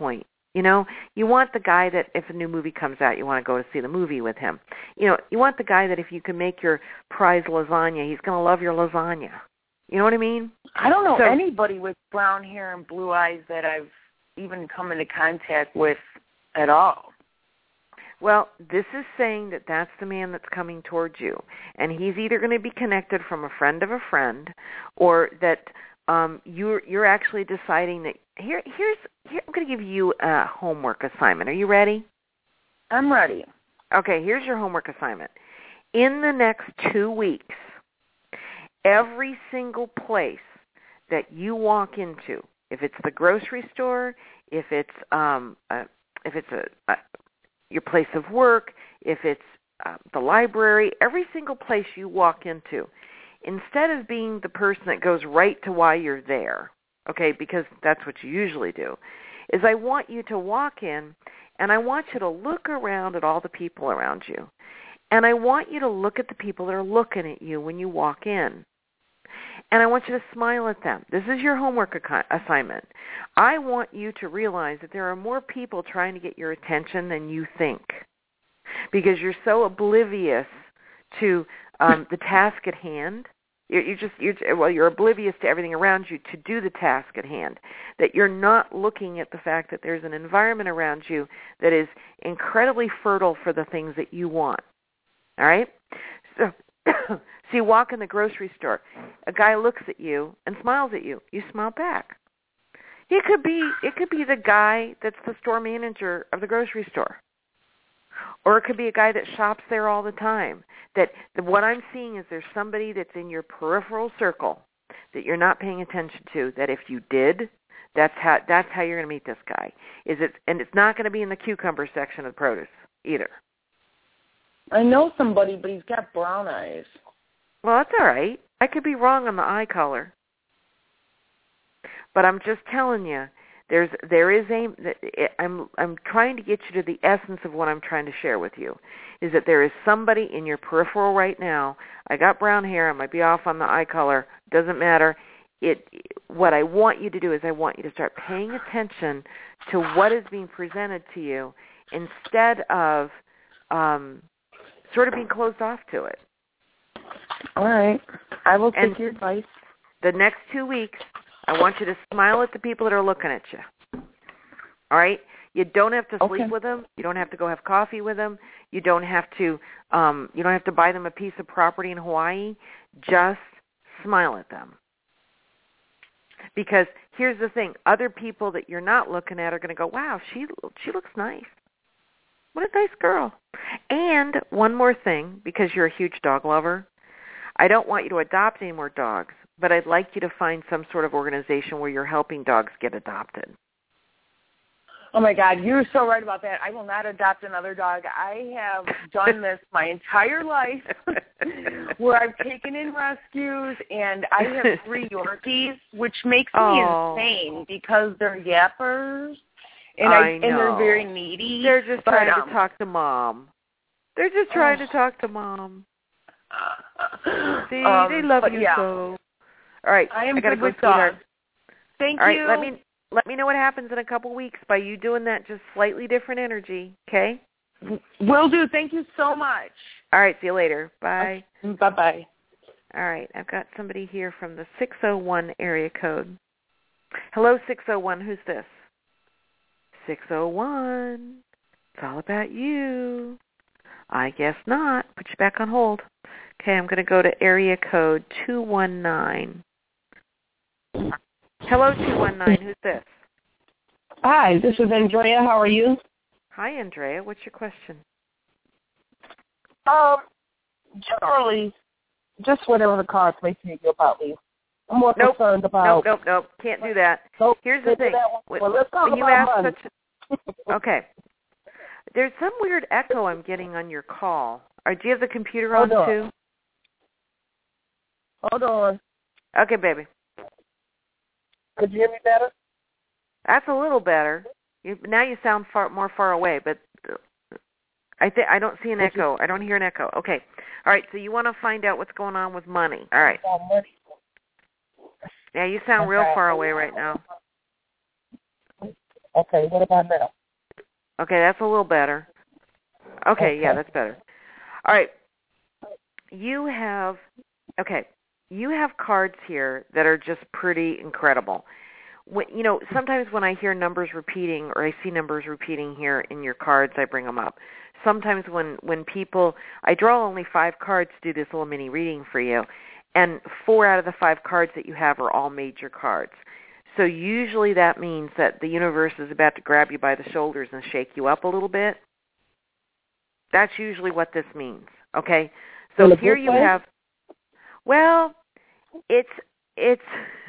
You know, you want the guy that if a new movie comes out, you want to go to see the movie with him. You know, you want the guy that if you can make your prize lasagna, he's going to love your lasagna. You know what I mean? I don't know so, anybody with brown hair and blue eyes that I've even come into contact with at all. Well, this is saying that that's the man that's coming towards you. And he's either going to be connected from a friend of a friend, or that um, you're, you're actually deciding that, here, here's, here, I'm going to give you a homework assignment. Are you ready? I'm ready. Okay, here's your homework assignment. In the next two weeks, every single place that you walk into, if it's the grocery store, if it's um, a, if it's a, a your place of work, if it's uh, the library, every single place you walk into, instead of being the person that goes right to why you're there, okay, because that's what you usually do, is I want you to walk in and I want you to look around at all the people around you. And I want you to look at the people that are looking at you when you walk in. And I want you to smile at them. This is your homework ac- assignment. I want you to realize that there are more people trying to get your attention than you think, because you're so oblivious to um, the task at hand. You're, you're just you're, well, you're oblivious to everything around you to do the task at hand, that you're not looking at the fact that there's an environment around you that is incredibly fertile for the things that you want. All right? So, so you walk in the grocery store. A guy looks at you and smiles at you. You smile back. It could be it could be the guy that's the store manager of the grocery store. Or it could be a guy that shops there all the time. That the, what I'm seeing is there's somebody that's in your peripheral circle that you're not paying attention to, that if you did, that's how that's how you're going to meet this guy. Is it? And it's not going to be in the cucumber section of the produce either. I know somebody, but he's got brown eyes. Well, that's all right. I could be wrong on the eye color. But I'm just telling you, there's there is a I'm I'm trying to get you to the essence of what I'm trying to share with you, is that there is somebody in your peripheral right now. I got brown hair. I might be off on the eye color. Doesn't matter. It what I want you to do is I want you to start paying attention to what is being presented to you instead of um, sort of being closed off to it. All right. I will take and your advice. The next two weeks, I want you to smile at the people that are looking at you. All right? You don't have to sleep okay. with them. You don't have to go have coffee with them. You don't have to um, you don't have to buy them a piece of property in Hawaii. Just smile at them. Because here's the thing. Other people that you're not looking at are going to go, wow, she she looks nice. What a nice girl. And one more thing, because you're a huge dog lover, I don't want you to adopt any more dogs, but I'd like you to find some sort of organization where you're helping dogs get adopted. Oh, my God, you're so right about that. I will not adopt another dog. I have done this my entire life where I've taken in rescues, and I have three Yorkies, which makes me oh. insane because they're yappers, and, I I, know. and they're very needy. They're just but, trying um, to talk to Mom. They're just trying to talk to Mom. See, um, they love you yeah. so. All right, I am I gotta good go, with sweetheart. dogs. Thank All right, you. let me let me know what happens in a couple weeks by you doing that just slightly different energy, okay? Will do. Thank you so much. All right, see you later. Bye. Okay. Bye-bye. All right, I've got somebody here from the six oh one area code. Hello, six oh one. Who's this? six oh one. It's all about you. I guess not. Put you back on hold. Okay, I'm going to go to area code two one nine. Hello, two one nine. Who's this? Hi, this is Andrea. How are you? Hi, Andrea. What's your question? Um, generally, just whatever the cards may tell you about me. I'm more nope. concerned about... Nope, nope, nope. Can't do that. Nope. Here's the thing. Well, let's talk when you about ask money. Such a, okay. There's some weird echo I'm getting on your call. Or do you have the computer Hold on, on too? Hold on. Okay, baby. Could you hear me better? That's a little better. You, now you sound far more far away, but I think I don't see an Could echo. you? I don't hear an echo. Okay. All right, so you want to find out what's going on with money. All right. Money. Yeah, you sound okay. real far away right now. Okay, what about now? Okay, that's a little better. Okay, okay, yeah, that's better. All right. You have, okay, you have cards here that are just pretty incredible. When, you know, sometimes when I hear numbers repeating or I see numbers repeating here in your cards, I bring them up. Sometimes when, when people, I draw only five cards to do this little mini reading for you, and four out of the five cards that you have are all major cards. So usually that means that the universe is about to grab you by the shoulders and shake you up a little bit. That's usually what this means, okay? So here you have, well, it's it's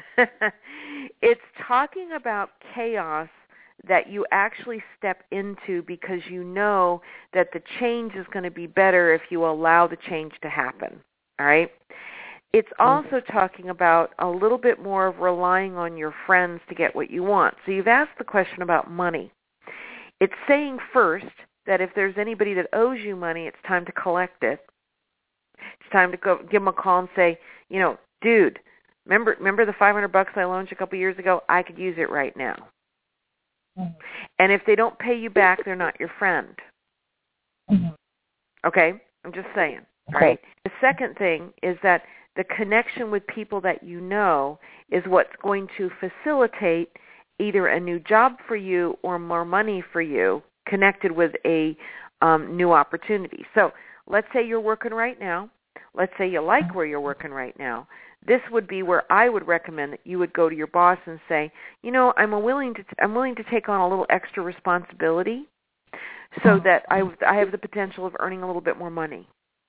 it's talking about chaos that you actually step into because you know that the change is going to be better if you allow the change to happen, all right? It's also talking about a little bit more of relying on your friends to get what you want. So you've asked the question about money. It's saying first that if there's anybody that owes you money, it's time to collect it. It's time to go give them a call and say, you know, dude, remember remember the five hundred bucks I loaned you a couple years ago? I could use it right now. Mm-hmm. And if they don't pay you back, they're not your friend. Mm-hmm. Okay? I'm just saying. Okay. All right? The second thing is that the connection with people that you know is what's going to facilitate either a new job for you or more money for you connected with a um, new opportunity. So let's say you're working right now. Let's say you like where you're working right now. This would be where I would recommend that you would go to your boss and say, you know, I'm a willing to t- I'm willing to take on a little extra responsibility so that I I have the potential of earning a little bit more money.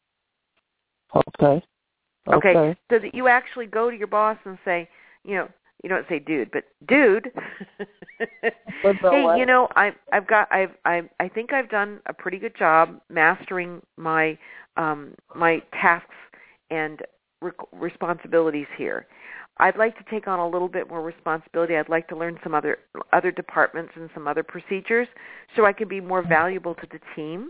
Okay. Okay. Okay. So that you actually go to your boss and say, you know, you don't say dude, but dude, hey, you know, I I've got I've I I think I've done a pretty good job mastering my um my tasks and re- responsibilities here. I'd like to take on a little bit more responsibility. I'd like to learn some other other departments and some other procedures so I can be more valuable to the team.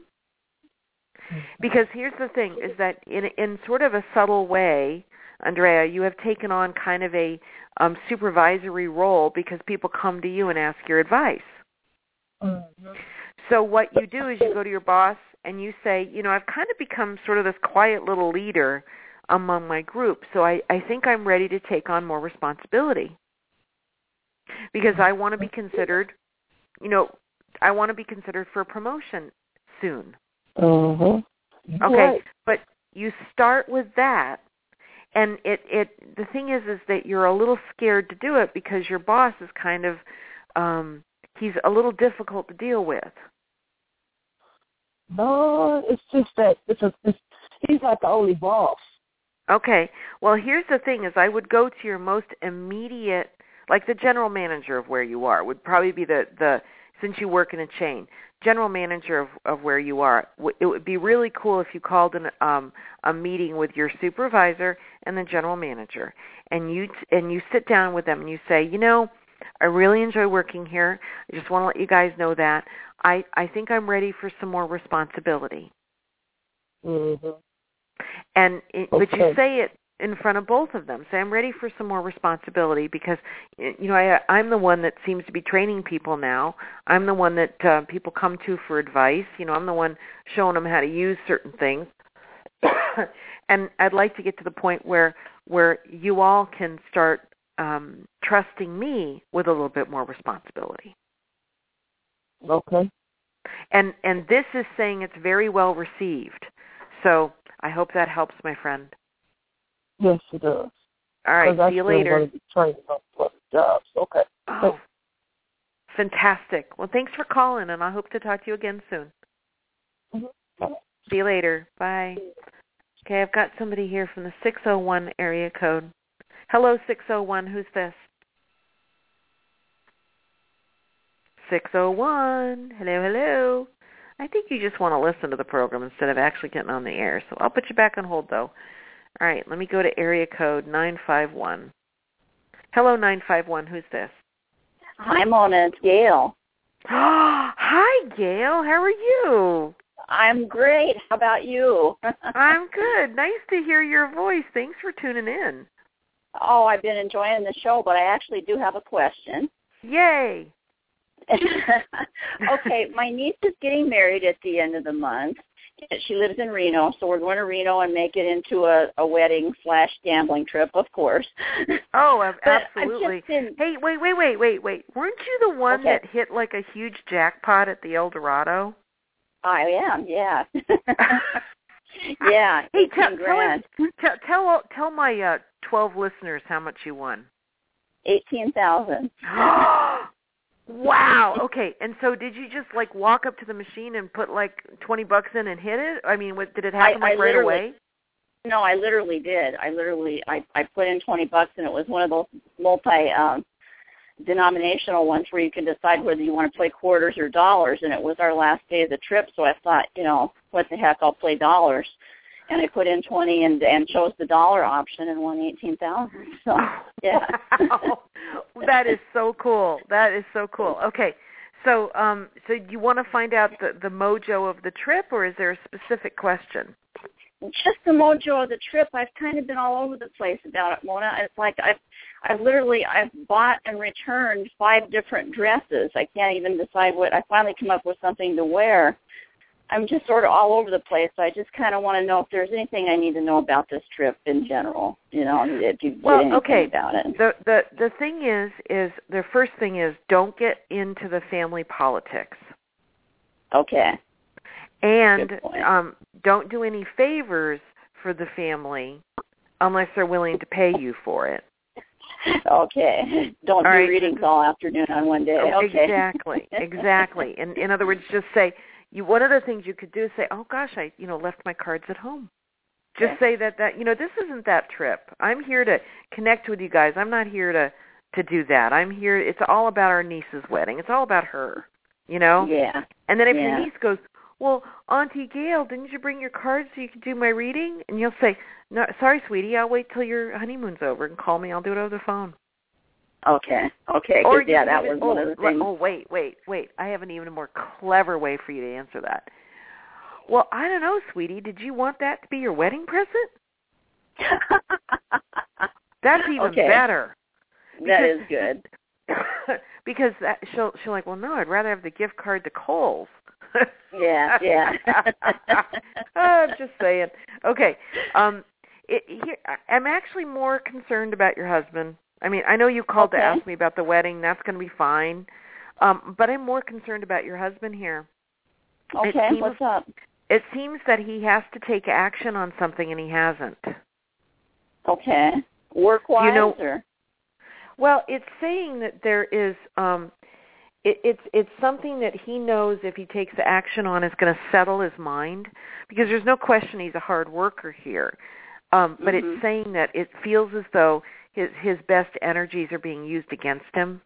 Because here's the thing, is that in in sort of a subtle way, Andrea, you have taken on kind of a um, supervisory role because people come to you and ask your advice. Mm-hmm. So what you do is you go to your boss and you say, you know, I've kind of become sort of this quiet little leader among my group, so I, I think I'm ready to take on more responsibility because I want to be considered, you know, I want to be considered for a promotion soon. Mm-hmm. Okay, right. But you start with that, and it, it the thing is is that you're a little scared to do it because your boss is kind of um, he's a little difficult to deal with. No, it's just that it's a it's, he's not the only boss. Okay, well here's the thing: is I would go to your most immediate, like the general manager of where you are would probably be the the since you work in a chain. General manager of, of where you are. It would be really cool if you called an, um, a meeting with your supervisor and the general manager, and you and you sit down with them and you say, you know, I really enjoy working here. I just want to let you guys know that I, I think I'm ready for some more responsibility. Mm-hmm. And it, okay. but you say it in front of both of them. Say, I'm ready for some more responsibility because, you know, I, I'm the one that seems to be training people now. I'm the one that uh, people come to for advice. You know, I'm the one showing them how to use certain things. And I'd like to get to the point where where you all can start um, trusting me with a little bit more responsibility. Okay. And and this is saying it's very well received. So I hope that helps, my friend. Yes, it does. All right, see you later. I'm going to be training on plus jobs. Okay. Oh, fantastic. Well, thanks for calling, and I hope to talk to you again soon. Mm-hmm. See you later. Bye. Okay, I've got somebody here from the six oh one area code. Hello, six oh one. Who's this? six oh one. Hello, hello. I think you just want to listen to the program instead of actually getting on the air, so I'll put you back on hold, though. All right, let me go to area code nine five one. Hello, nine five one. Who's this? Hi, Mona. It's Gail. Hi, Gail. How are you? I'm great. How about you? I'm good. Nice to hear your voice. Thanks for tuning in. Oh, I've been enjoying the show, but I actually do have a question. Yay. Okay, my niece is getting married at the end of the month. She lives in Reno, so we're going to Reno and make it into a, a wedding slash gambling trip, of course. Oh, But absolutely. I've just been, Hey, wait, wait, wait, wait, wait. Weren't you the one Okay. that hit like a huge jackpot at the El Dorado? I am, yeah. Yeah, Hey, tell, eighteen tell, grand. us- tell, tell, tell my uh, twelve listeners how much you won. eighteen thousand. Wow. Okay. And so, did you just like walk up to the machine and put like twenty bucks in and hit it? I mean, what, did it happen I, like I right literally, away? No, I literally did. I literally, I, I put in twenty bucks, and it was one of those multi um, denominational ones where you can decide whether you want to play quarters or dollars. And it was our last day of the trip, so I thought, you know, what the heck, I'll play dollars. And I put in twenty and and chose the dollar option and won eighteen thousand. So yeah, Wow. That is so cool. That is so cool. Okay. So, um, so you want to find out the, the mojo of the trip, or is there a specific question? Just the mojo of the trip. I've kind of been all over the place about it, Mona. It's like I've, I've literally, I've bought and returned five different dresses. I can't even decide what. I finally come up with something to wear. I'm just sort of all over the place. So I just kind of want to know if there's anything I need to know about this trip in general. You know, if you Well, get anything okay. about it. The the the thing is, is the first thing is don't get into the family politics. Okay. And Good point. um, don't do any favors for the family unless they're willing to pay you for it. Okay. Don't All do right. readings all afternoon on one day. Oh, Okay. Exactly, exactly. In in other words, just say you. One of the things you could do is say, "Oh gosh, I you know left my cards at home." Just Okay. say that that you know this isn't that trip. I'm here to connect with you guys. I'm not here to to do that. I'm here. It's all about our niece's wedding. It's all about her. You know. Yeah. And then if Yeah. your niece goes, "Well, Auntie Gail, didn't you bring your cards so you could do my reading?" And you'll say, "No, sorry, sweetie. I'll wait till your honeymoon's over and call me. I'll do it over the phone." Okay. Okay. 'cause, Or you yeah, can that even- was one oh, of the le- things. Oh, wait, wait, wait. I have an even more clever way for you to answer that. Well, I don't know, sweetie. Did you want that to be your wedding present? That's even Okay. better. That Because- is good. because that, she'll she'll like, well, no, I'd rather have the gift card to Kohl's. Yeah, yeah. I'm just saying. Okay. Um, it, here, I'm actually more concerned about your husband. I mean, I know you called Okay. to ask me about the wedding. That's going to be fine. Um, but I'm more concerned about your husband here. It Okay, seems, what's up? It seems that he has to take action on something and he hasn't. Okay. Work-wise, You know- or? Well, it's saying that there is um, it, it's it's something that he knows if he takes action on is going to settle his mind, because there's no question he's a hard worker here. Um, but Mhm. it's saying that it feels as though his his best energies are being used against him.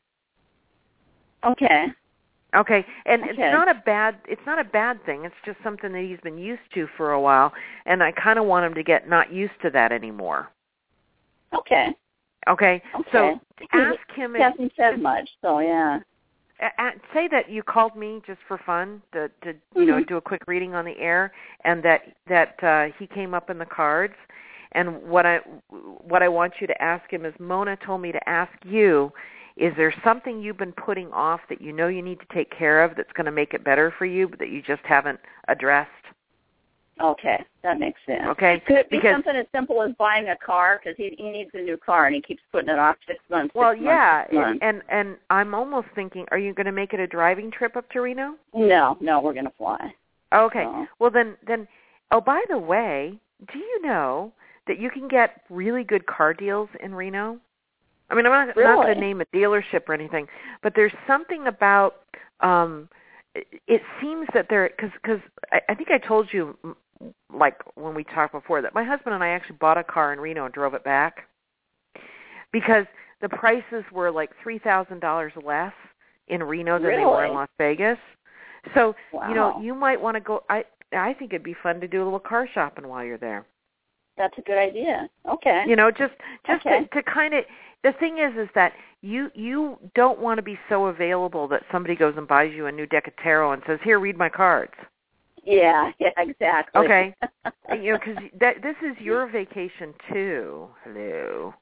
Okay. Okay, and Okay. it's not a bad it's not a bad thing. It's just something that he's been used to for a while, and I kind of want him to get not used to that anymore. Okay. Okay, Okay. so He ask him if hasn't said much, so yeah. Uh, uh, say that you called me just for fun to, to you know, Mhm. do a quick reading on the air, and that that uh, he came up in the cards. And what I what I want you to ask him is, Mona told me to ask you, is there something you've been putting off that you know you need to take care of that's going to make it better for you, but that you just haven't addressed? Okay, that makes sense. Okay, Could it be because something as simple as buying a car, because he, he needs a new car and he keeps putting it off six months. well, six yeah, months, six months. and and I'm almost thinking, are you going to make it a driving trip up to Reno? No, no, we're going to fly. Okay. So. Well, then, then, oh, by the way, do you know that you can get really good car deals in Reno? I mean, I'm not, Really? not going to name a dealership or anything, but there's something about, um, it, it seems that there, because cause I, I think I told you, like when we talked before, that my husband and I actually bought a car in Reno and drove it back because the prices were like three thousand dollars less in Reno than they were in Really? Las Vegas. So, you know, Wow. you might want to go, I I think it'd be fun to do a little car shopping while you're there. That's a good idea. Okay. You know, just just Okay. to, to kind of, the thing is is that you you don't want to be so available that somebody goes and buys you a new deck of tarot and says, here, read my cards. Yeah, yeah, exactly. Okay. You know, because that this is your vacation too. Hello.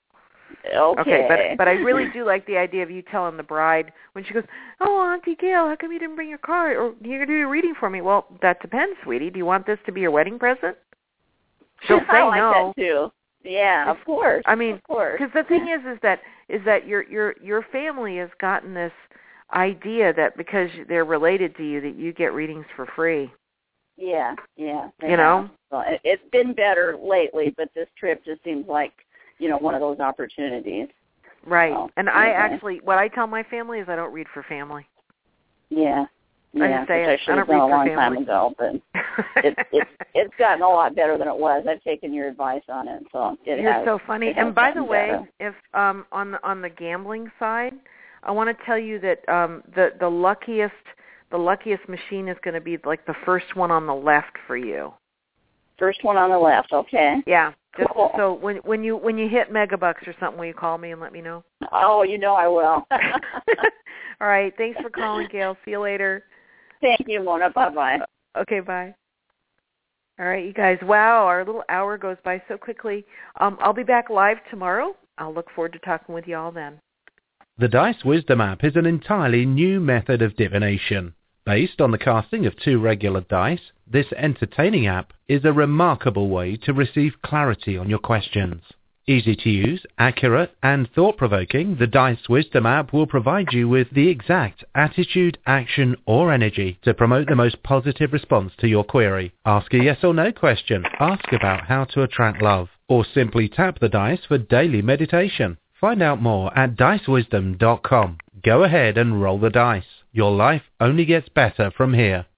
Okay. Okay, but but I really do like the idea of you telling the bride when she goes, "Oh, Auntie Gail, how come you didn't bring your card? Or you're gonna do your reading for me?" Well, that depends, sweetie. Do you want this to be your wedding present? She'll say I like no. that too. Yeah, of course. I mean, of course. Because the thing is, is that is that your your your family has gotten this idea that because they're related to you, that you get readings for free. Yeah, yeah. You know, well, it, it's been better lately, but this trip just seems like, you know, one of those opportunities. Right. So, and okay. I actually, what I tell my family is I don't read for family. Yeah. I Yeah, just say which I should I have don't done read a long for time family. ago, but it's it's it's gotten a lot better than it was. I've taken your advice on it, so it You're has, so funny. it has And by the gotten way, better. if um on the on the gambling side, I want to tell you that um the the luckiest the luckiest machine is going to be like the first one on the left for you. First one on the left, okay. Yeah. Just Cool. so when when you when you hit Megabucks or something, will you call me and let me know? Oh, you know I will. All right. Thanks for calling, Gail. See you later. Thank you, Mona. Bye-bye. Okay, bye. All right, you guys. Wow, our little hour goes by so quickly. Um, I'll be back live tomorrow. I'll look forward to talking with you all then. The Dice Wisdom app is an entirely new method of divination. Based on the casting of two regular dice, this entertaining app is a remarkable way to receive clarity on your questions. Easy to use, accurate, and thought-provoking, the Dice Wisdom app will provide you with the exact attitude, action, or energy to promote the most positive response to your query. Ask a yes or no question, ask about how to attract love, or simply tap the dice for daily meditation. Find out more at dice wisdom dot com. Go ahead and roll the dice. Your life only gets better from here.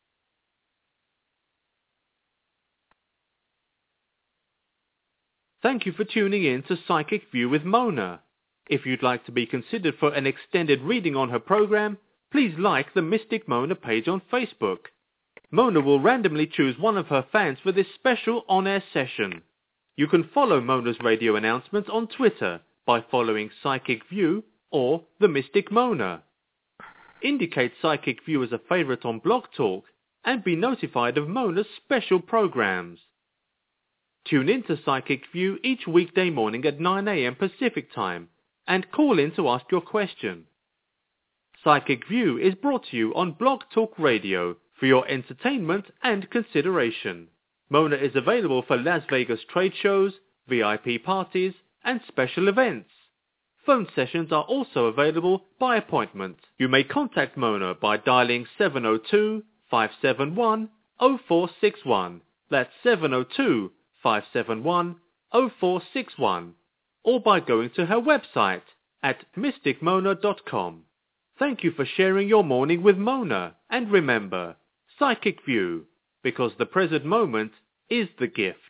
Thank you for tuning in to Psychic View with Mona. If you'd like to be considered for an extended reading on her program, please like the Mystic Mona page on Facebook. Mona will randomly choose one of her fans for this special on-air session. You can follow Mona's radio announcements on Twitter by following Psychic View or The Mystic Mona. Indicate Psychic View as a favorite on Blog Talk and be notified of Mona's special programs. Tune in to Psychic View each weekday morning at nine a.m. Pacific Time and call in to ask your question. Psychic View is brought to you on Blog Talk Radio for your entertainment and consideration. Mona is available for Las Vegas trade shows, V I P parties, and special events. Phone sessions are also available by appointment. You may contact Mona by dialing seven oh two, five seven one, oh four six one. That's seven oh two, five seven one, oh four six one. Or by going to her website at mystic mona dot com. Thank you for sharing your morning with Mona. And remember, Psychic View, because the present moment is the gift.